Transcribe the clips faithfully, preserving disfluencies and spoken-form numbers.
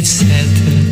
etcétera.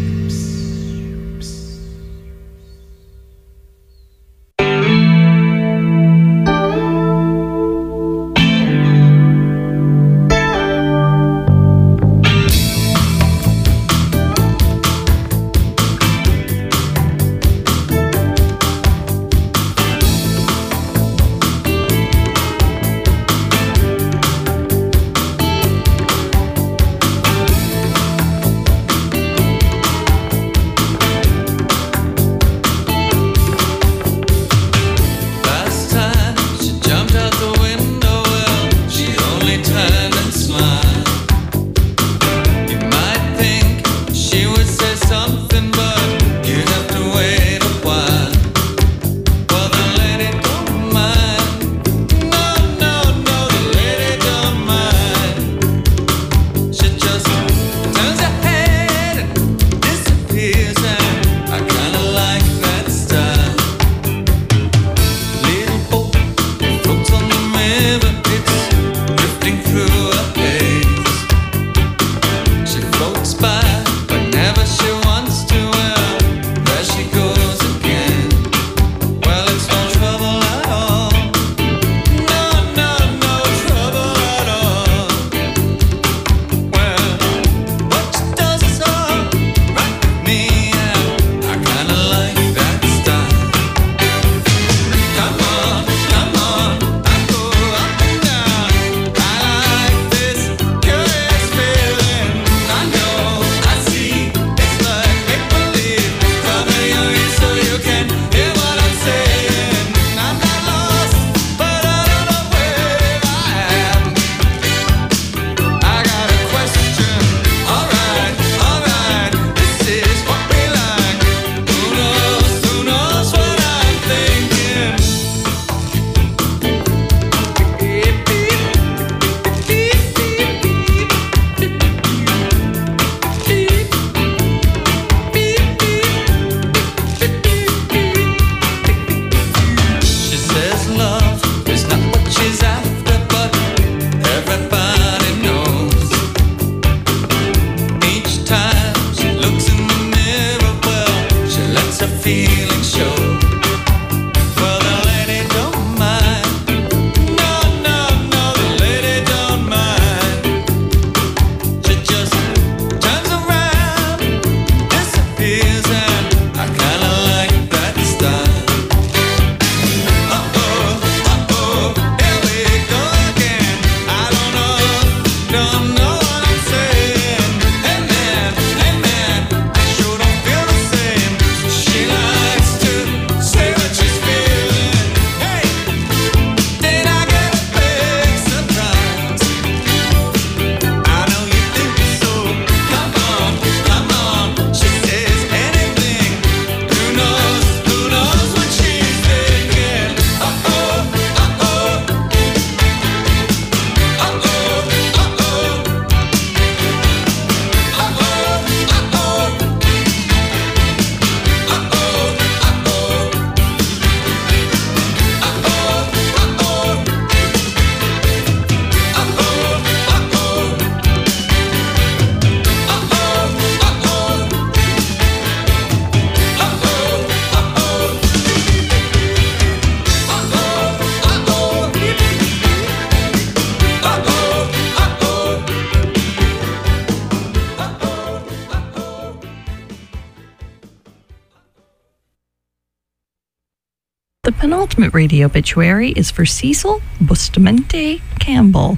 The penultimate radio obituary is for Cecil Bustamante Campbell,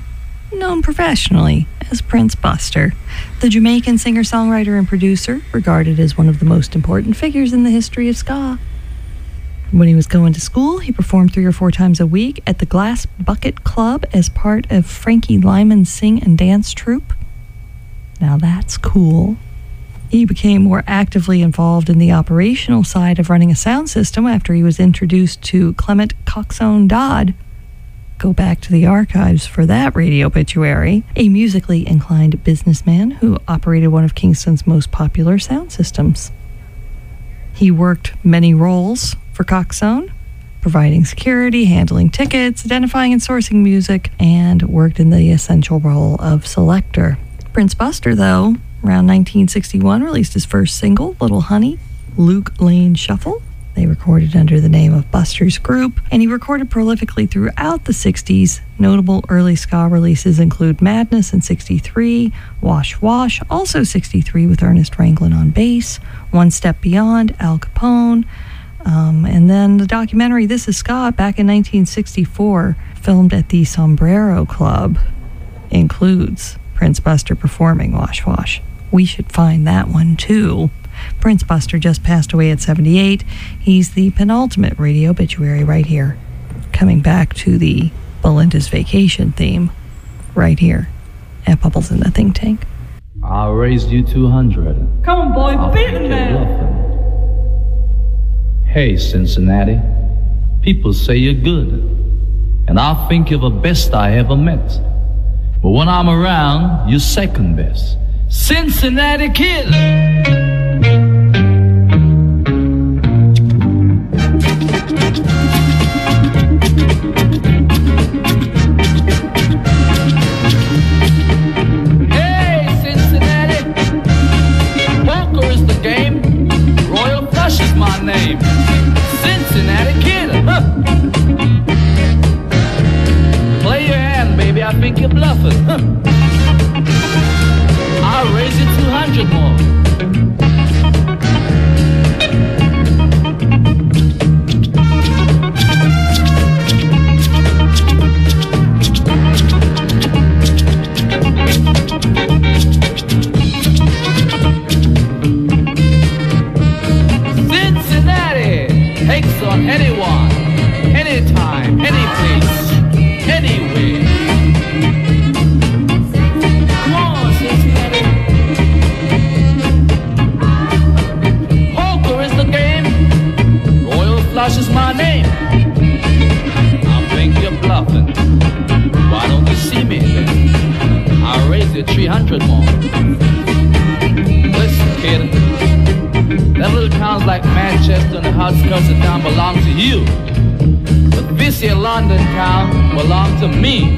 known professionally as Prince Buster, the Jamaican singer-songwriter and producer, regarded as one of the most important figures in the history of ska. When he was going to school, he performed three or four times a week at the Glass Bucket Club as part of Frankie Lyman's sing and dance troupe. Now that's cool. He became more actively involved in the operational side of running a sound system after he was introduced to Clement Coxsone Dodd. Go back to the archives for that radio obituary. A musically inclined businessman who operated one of Kingston's most popular sound systems. He worked many roles for Coxsone, providing security, handling tickets, identifying and sourcing music, and worked in the essential role of selector. Prince Buster, though, around nineteen sixty-one, released his first single, Little Honey, Luke Lane Shuffle. They recorded under the name of Buster's Group, and he recorded prolifically throughout the sixties. Notable early ska releases include Madness in sixty-three, Wash Wash, also sixty-three with Ernest Ranglin on bass, One Step Beyond, Al Capone, um, and then the documentary This Is Ska back in nineteen sixty-four, filmed at the Sombrero Club, includes Prince Buster performing Wash Wash. We should find that one too. Prince Buster just passed away at seventy-eight. He's the penultimate radio obituary right here. Coming back to the Belinda's Vacation theme right here at Bubbles in the Think Tank. I raised you two hundred. Come on, boy, beat him now. Hey, Cincinnati, people say you're good, and I think you're the best I ever met. But when I'm around, you're second best. Cincinnati Kid! My name, Cincinnati Kid. Huh. Play your hand, baby. I think you're bluffing. Huh. I'll raise you two hundred more. Takes on anyone, anytime, any place, anywhere. Come on, Cincinnati. Poker is the game. Royal Flush is my name. I think you're bluffing. Why don't you see me then? I'll raise you three hundred more. Listen, kid. That little town's like Manchester and the outskirts of town belong to you. But this here London town belongs to me.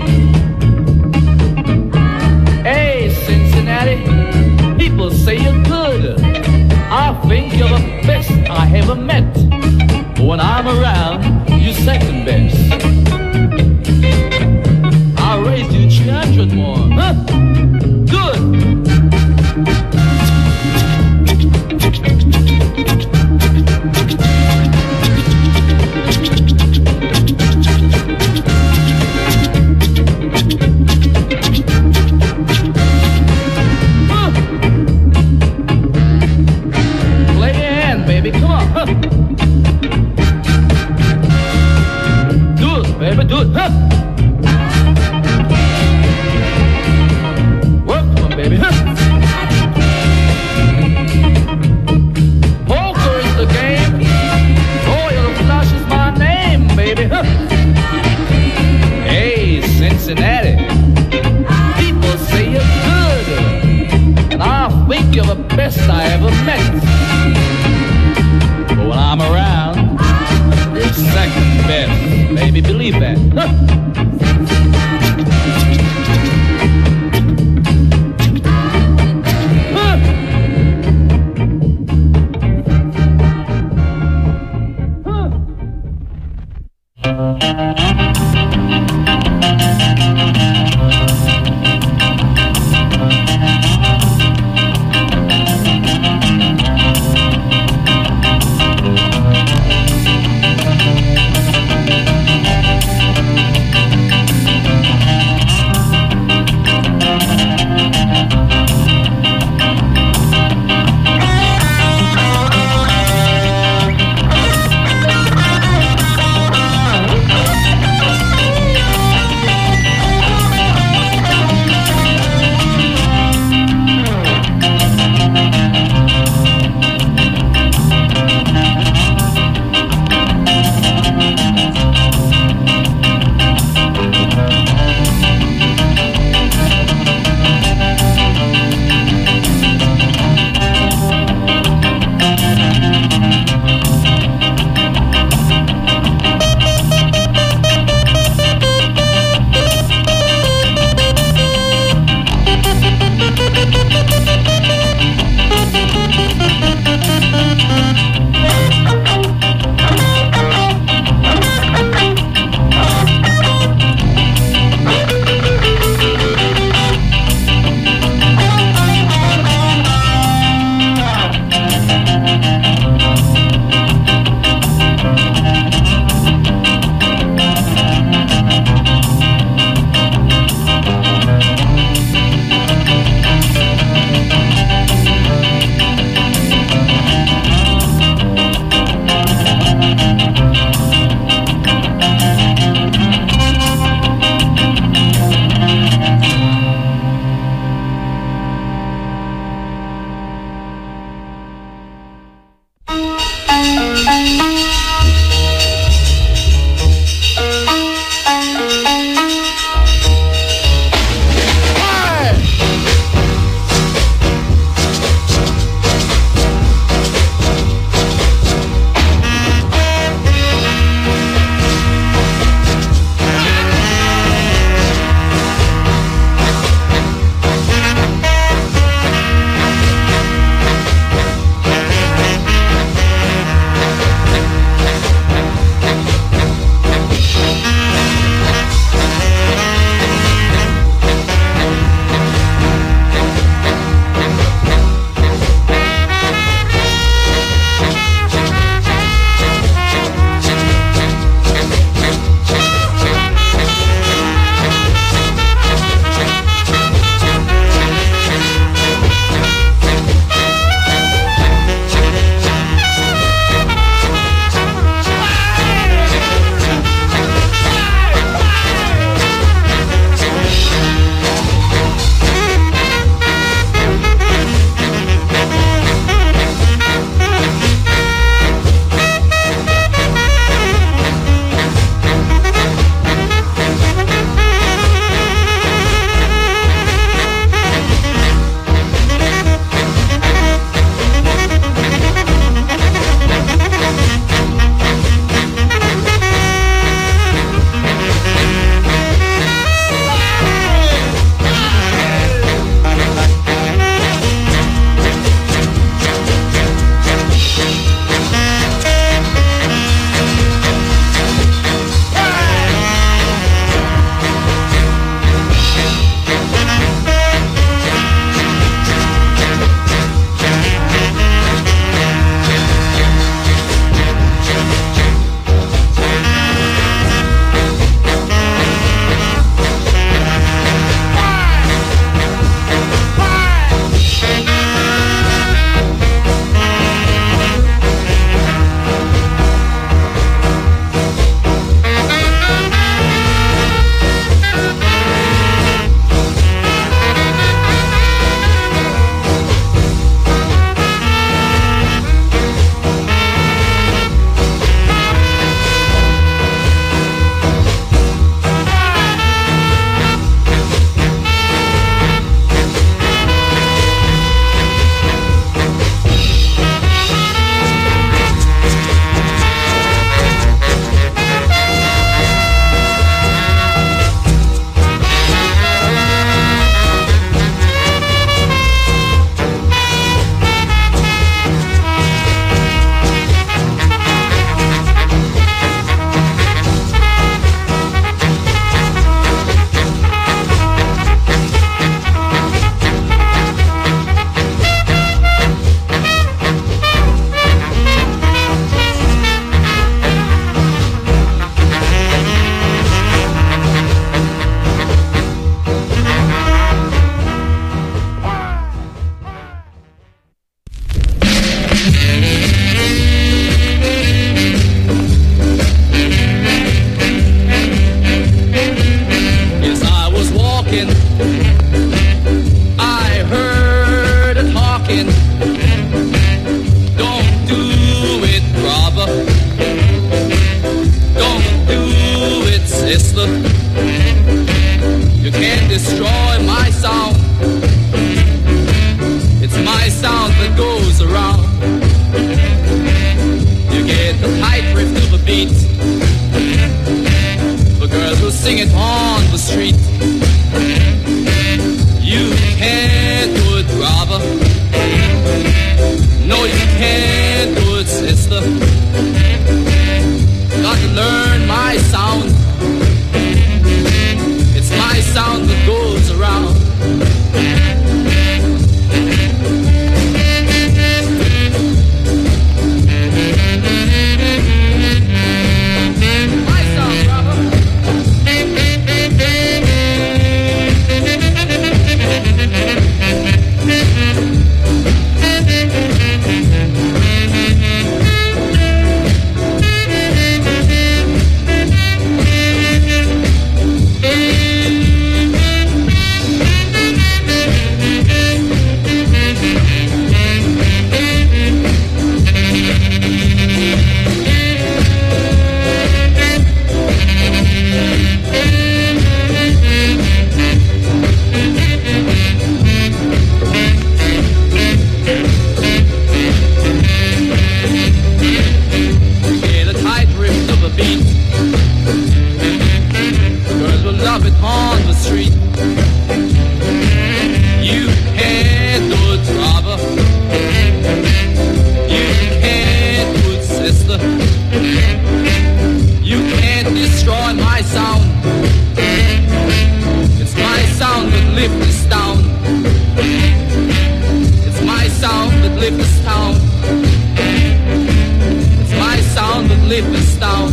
Hey, Cincinnati, people say you're good. I think you're the best I ever met. But when I'm around, you're second best. I'll raise you three hundred more. Huh? Good. Baby, do it, huh? Work for me, baby, huh? Poker is the game. Royal Flush is my name, baby, huh? Hey, Cincinnati, people say you're good, and I think you're the best I ever met. But when I'm around, you're second best. Baby, believe that. Huh. sister. You can't destroy my sound. It's my sound that goes around. You get the tight riff of a beat. The girls will sing it on the street. You can't do it, brother. No, you can't do it, sister. Got to learn my sound. It's my sound that goes around. My sound, brother. Love it on the street. You can't do it, brother. You can't do it, sister. You can't destroy my sound. It's my sound that lifts this town. It's my sound that lifts this town. It's my sound that lifts this town.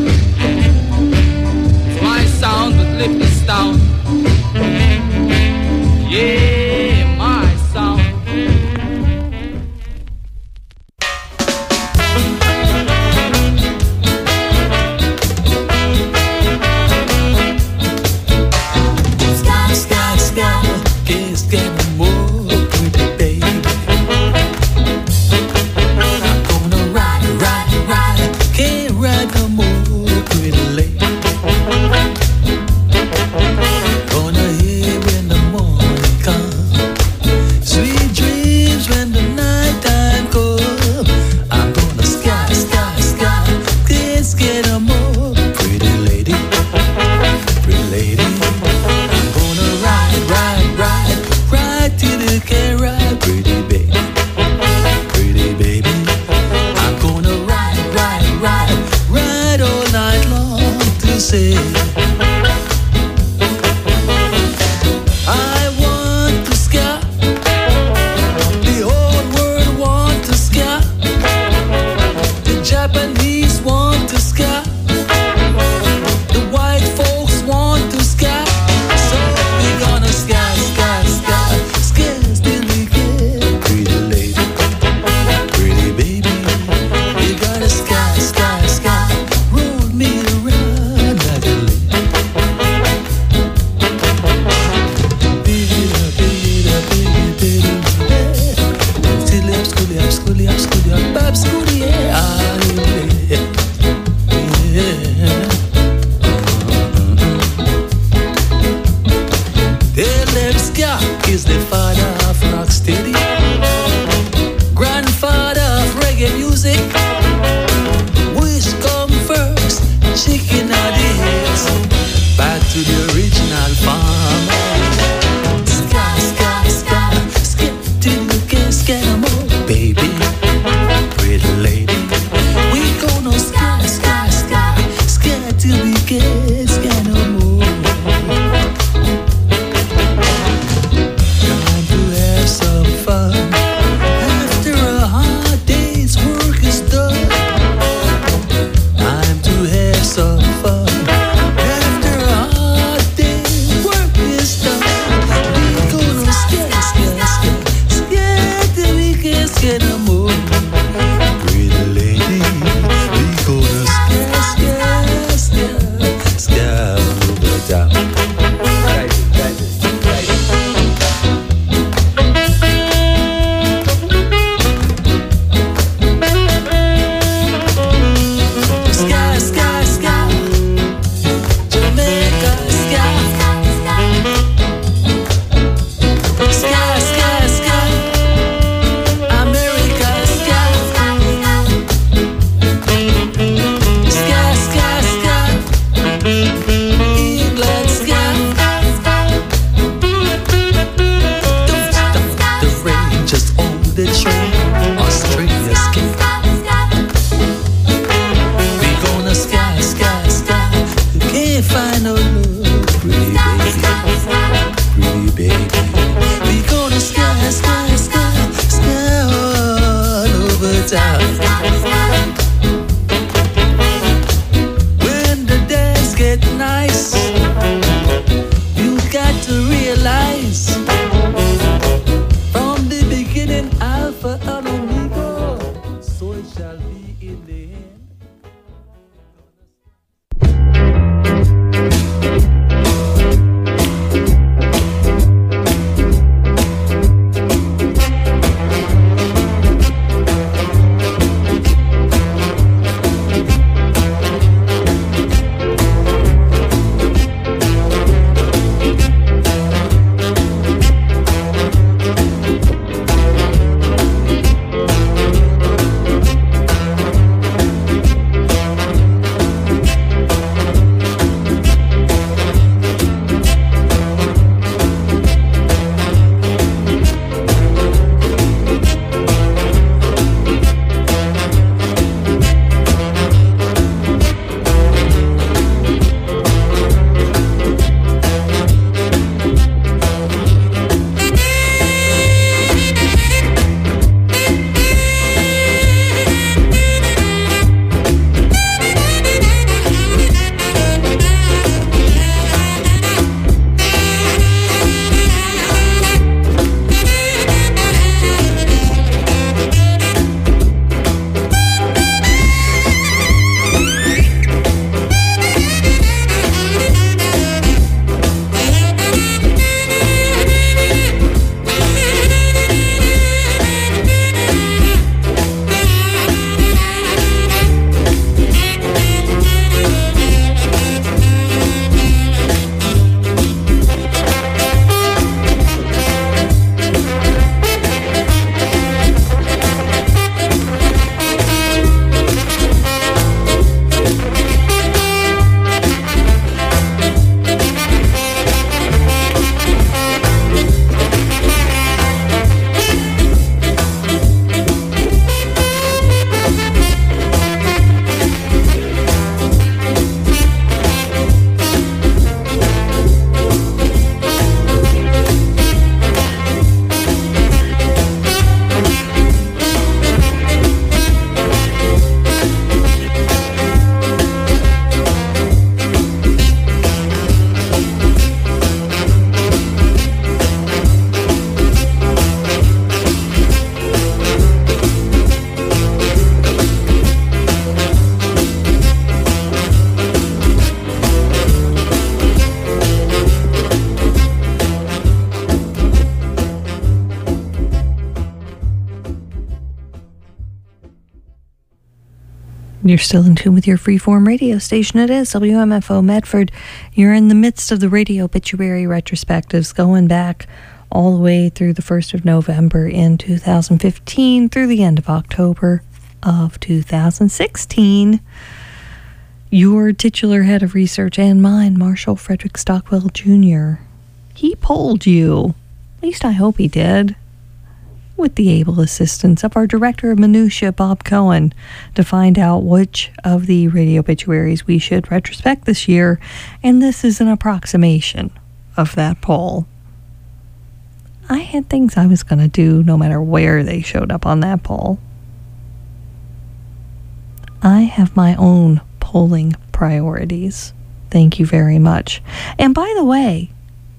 Sound that lift us down. Yeah, my sound. Sky, sky, sky, it's getting more pretty, baby. I'm gonna ride, ride, ride, can't ride no more pretty lady. Gonna hear when the morning comes, sweet dreams when the night time comes. I'm gonna sky, sky, sky, let's get a more pretty lady, pretty lady. I'm gonna ride, ride, ride, ride till you can't ride, pretty baby, pretty baby. I'm gonna ride, ride, ride, ride all night long to say I want to sky. The whole world want to sky. The Japanese want to sky. The white folks want to sky. So we're gonna sky, sky, sky, sky till we get pretty lady, pretty baby. You gotta sky, sky, sky, roll me around like a lady. England sky. Don't stop the rain, just hold the train. Australia's king. We gonna sky, sky, sky. You can't find no love, pretty baby, pretty baby. We gonna sky, sky, sky, sky all over town. When the days get nice, you got to realize from the beginning, Alpha and Omega, so it shall be in the end. You're still in tune with your freeform radio station. It is W M F O Medford. You're in the midst of the radio obituary retrospectives going back all the way through the first of November in two thousand fifteen through the end of October of two thousand sixteen. Your titular head of research and mine, Marshall Frederick Stockwell Junior He polled you. At least I hope he did. With the able assistance of our director of minutia, Bob Cohen, to find out which of the radio obituaries we should retrospect this year, and this is an approximation of that poll. I had things I was going to do no matter where they showed up on that poll. I have my own polling priorities. Thank you very much. And by the way,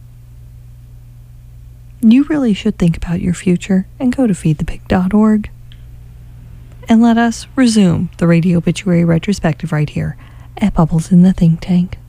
you really should think about your future and go to feed the pig dot org. And let us resume the radio obituary retrospective right here at Bubbles in the Think Tank.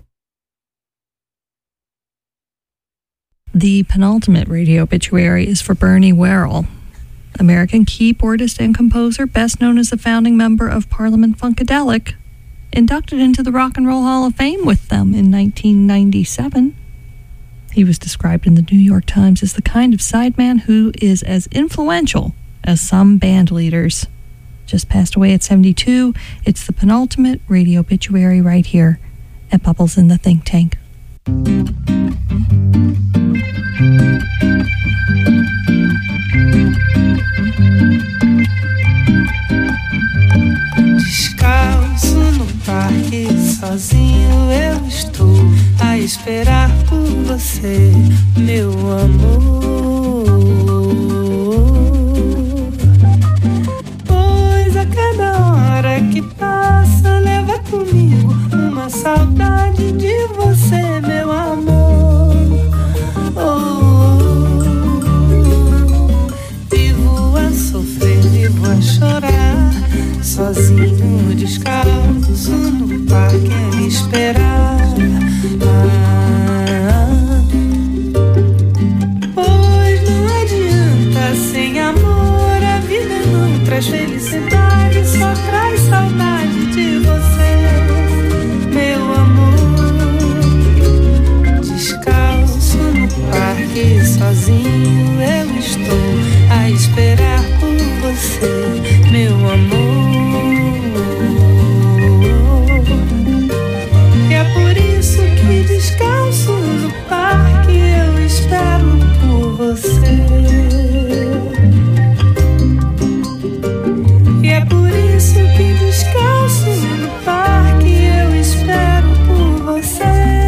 The penultimate radio obituary is for Bernie Worrell, American keyboardist and composer, best known as the founding member of Parliament Funkadelic, inducted into the Rock and Roll Hall of Fame with them in nineteen ninety-seven. He was described in the New York Times as the kind of sideman who is as influential as some band leaders. Just passed away at seventy-two. It's the penultimate radio obituary right here at Bubbles in the Think Tank. Descalço no parque, sozinho eu estou a esperar por você, meu amor. Pois a cada hora que passa leva comigo uma saudade de você, meu amor. Oh, vivo a sofrer, vivo a chorar, sozinho, descalço no parque a lhe esperar. Ah, pois não adianta, sem amor a vida não traz felicidade, só traz saudade de você, meu amor. Descalço no parque, sozinho eu estou a esperar por você, meu amor. E é por isso que descalço no parque eu espero por você. E é por isso que descalço no parque eu espero por você.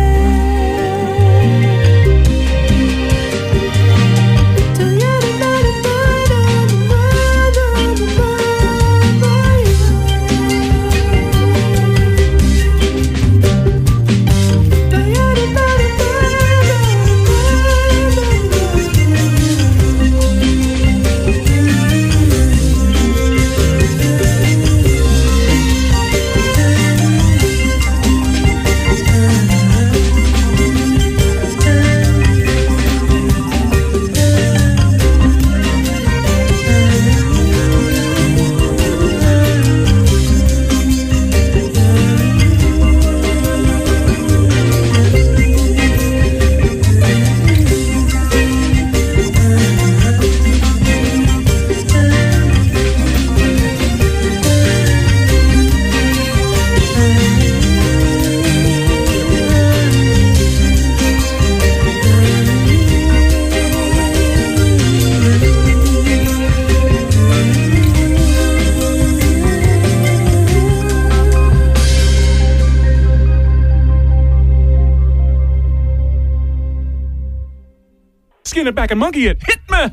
Skin it back and monkey it. Hit me!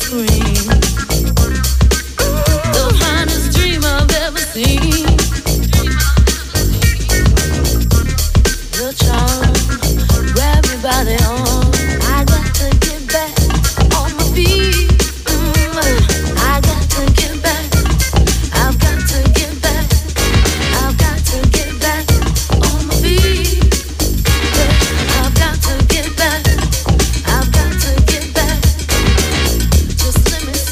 cream. The finest dream I've ever seen. Your charm, grab me by the arm. I got to get back on my feet. Mm, I got to get back. I've got to get back. I've got to get back on my feet. I've got to get back. I've got to get back. Just let me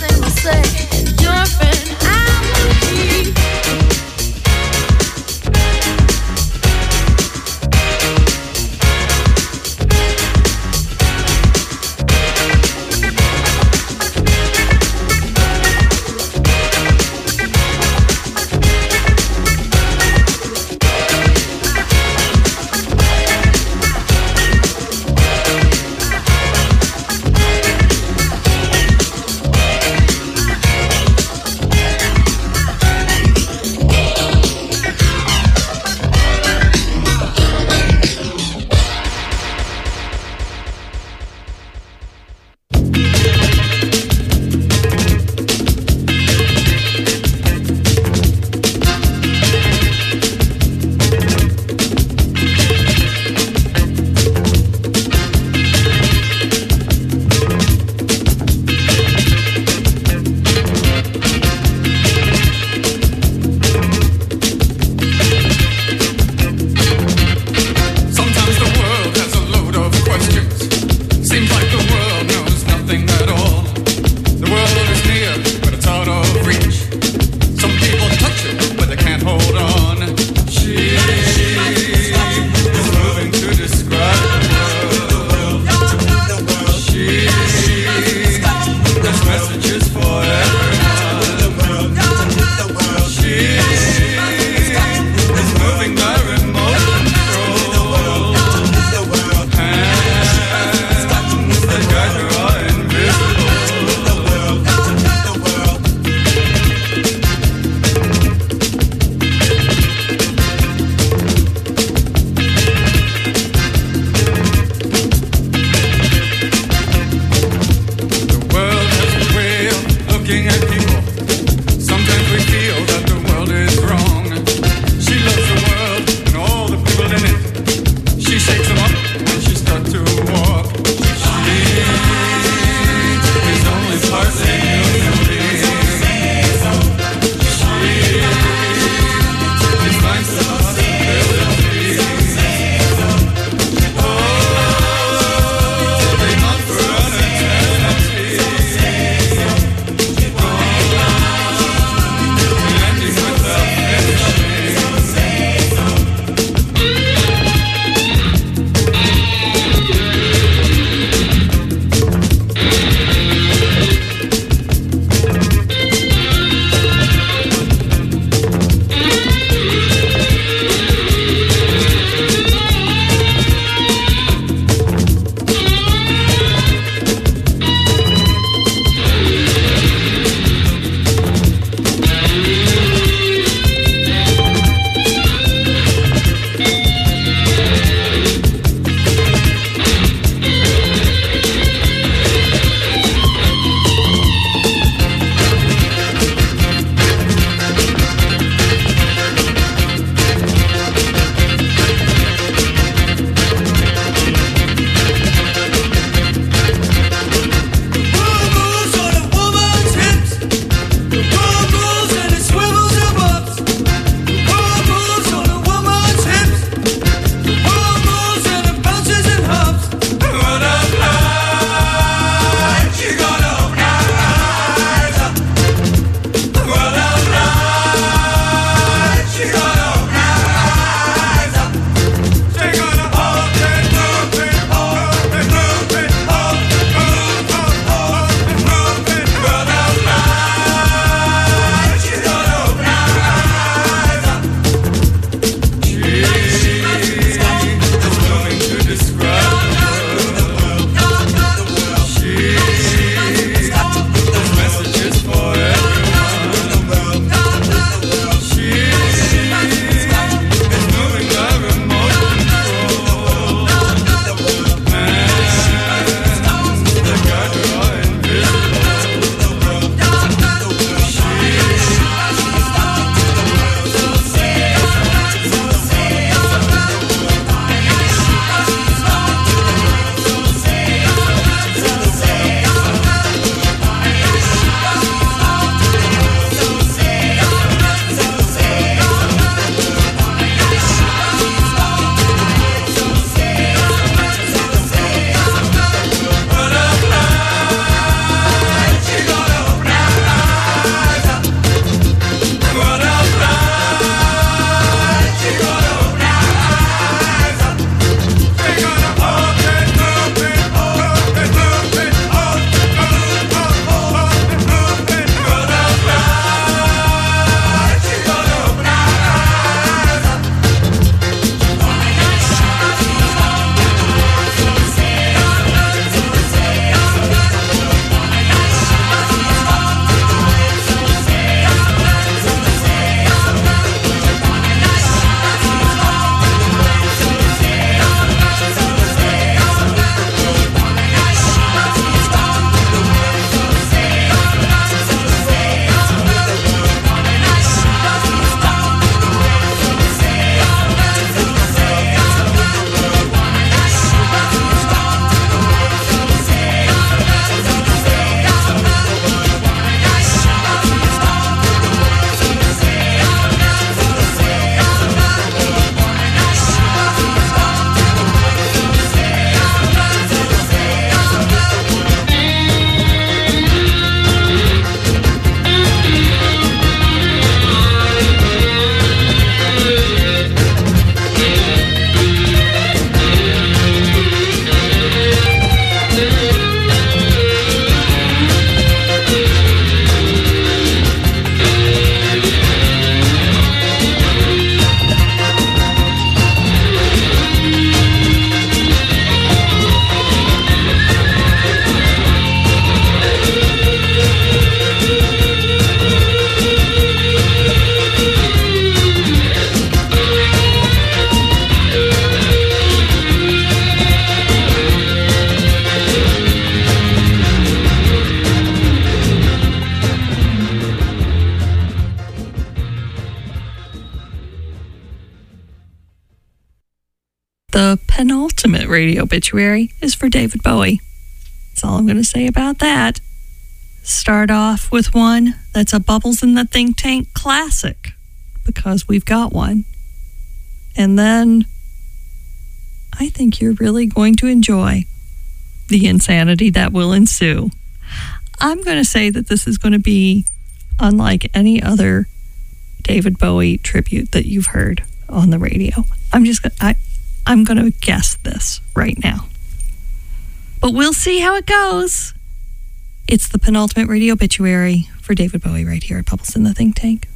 penultimate radio obituary is for David Bowie. That's all I'm going to say about that. Start off with one that's a Bubbles in the Think Tank classic, because we've got one. And then I think you're really going to enjoy the insanity that will ensue. I'm going to say that this is going to be unlike any other David Bowie tribute that you've heard on the radio. I'm just I, I'm going to guess this right now. But we'll see how it goes. It's the penultimate radio obituary for David Bowie right here at Bubbles in the Think Tank.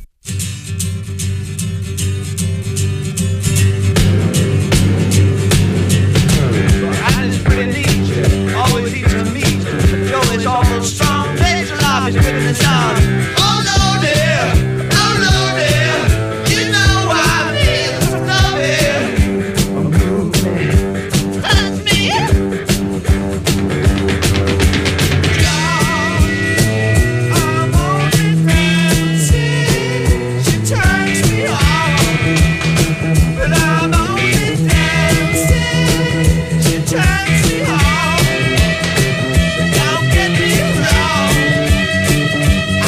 Always easy to meet. Yo, it's almost strong. Days of life is written in sound. Oh no, dear. Oh no, dear. You know I need some love here. Touch me. I'm only dancing. She turns me on. But I'm only dancing. She turns me on. Don't get me wrong.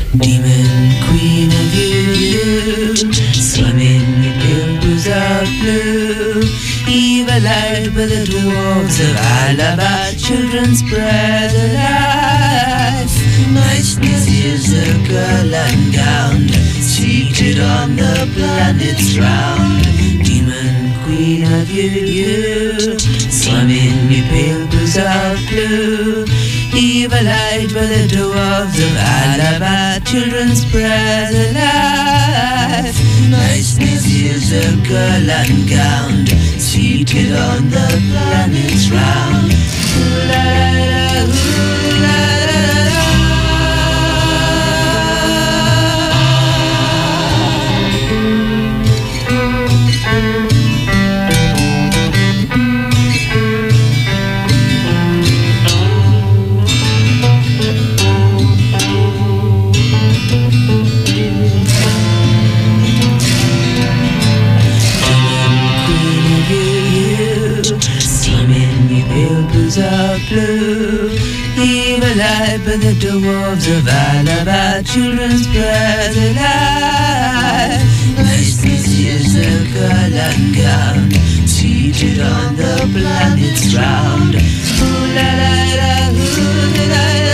Demon queen of you, swimming in billows of blue. Evil-eyed by the dwarves of Alaba, children spread the life. Niceness is a girl ungowned, seated on the planet's round. Demon queen of you, you, swimming in billows of blue. Evil-eyed by the dwarves of Alaba, children spread the life. Niceness is a girl ungowned, seated on the planet's round. Ooh-la-la-la, ooh-la-la-la. Of blue, evil-eyed by the dwarves of Alaba, children spread the light. Niceness is a girl ungowned, seated on the planet's round. Ooh la la la, ooh la la.